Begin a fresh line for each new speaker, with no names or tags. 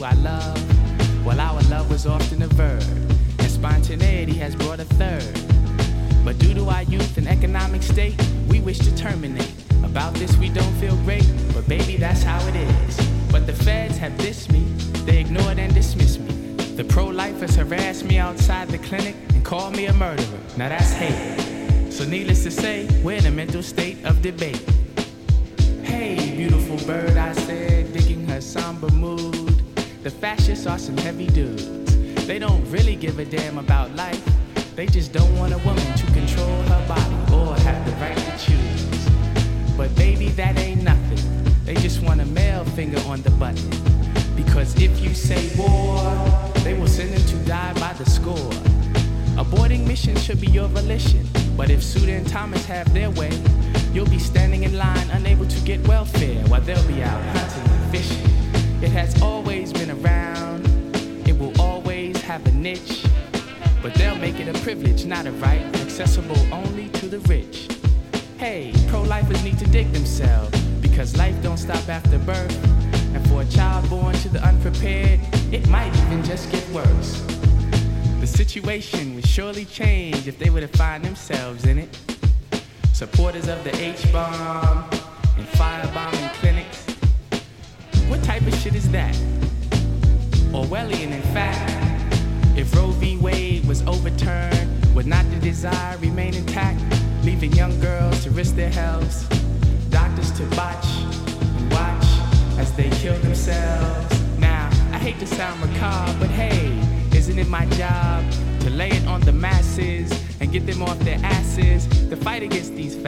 I love? Well, our love was often a verb, and spontaneity has brought a third. But due to our youth and economic state, we wish to terminate. About this we don't feel great, but baby, that's how it is. But the feds have dissed me, they ignored and dismissed me. The pro-lifers harassed me outside the clinic and called me a murderer. Now that's hate. So needless to say, we're in a mental state of debate. Hey, beautiful bird, I said, digging her somber mood. The fascists are some heavy dudes. They don't really give a damn about life. They just don't want a woman to control her body or have the right to choose. But baby, that ain't nothing. They just want a male finger on the button. Because if you say war, they will send them to die by the score. Aborting missions should be your volition. But if Suda and Thomas have their way, you'll be standing in line unable to get welfare while they'll be out hunting and fishing. It has always been around. It will always have a niche. But they'll make it a privilege, not a right, accessible only to the rich. Hey, pro-lifers need to dig themselves, because life don't stop after birth. And for a child born to the unprepared, it might even just get worse. The situation would surely change if they were to find themselves in it. Supporters of the H-bomb and firebombing clinics. What type of shit is that? Orwellian, in fact. If Roe v. Wade was overturned, would not the desire remain intact, leaving young girls to risk their health, doctors to botch and watch as they kill themselves? Now, I hate to sound macabre, but hey, isn't it my job to lay it on the masses and get them off their asses to fight against these